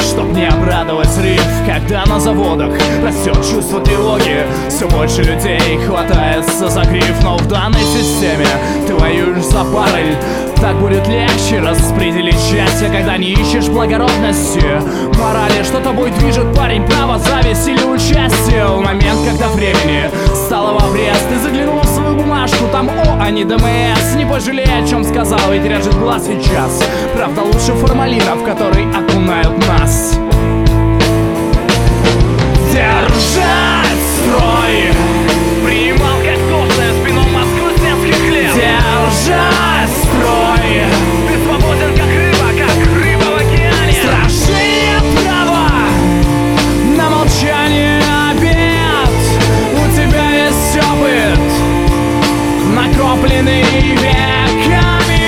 чтоб не обрадовать срыв. Когда на заводах растет чувство тревоги, все больше людей хватается за гриф. Но в данной системе ты воюешь за пароль. Так будет легче распределить счастье, когда не ищешь благородности, морали. Что тобой движет, парень, право, зависть или участие? В момент, когда времени стало в обрез, ты заглянул в свою бумажку, там О, а не ДМС. Не пожалей, о чем сказал, ведь режет глаз сейчас. Правда лучше формалина, в который окунают нас. Держать строй, принимал как должное спину Москвы светский хлеб. Держать строй, ты свободен как рыба в океане. Сражение права на молчание обед. У тебя есть опыт, накопленный веками.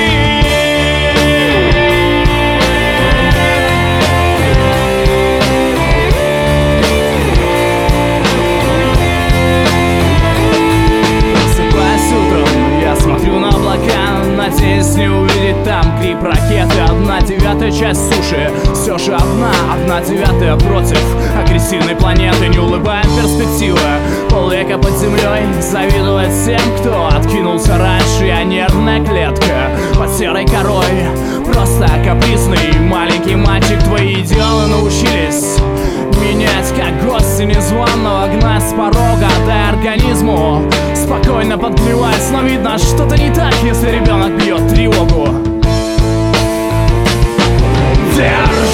Надеюсь не увидеть там гриб ракеты. 1/9 часть суши, все же одна 1/9 против агрессивной планеты. Не улыбает перспектива полвека под землей, завидовать тем, кто откинулся раньше. Я нервная клетка под серой корой, просто капризный маленький мальчик. Твои идеалы научились менять, как гости незваного, гнать с порога, дай организму спокойно подгревать. Но видно, что-то не так, если ребенок бьет тревогу. Держи!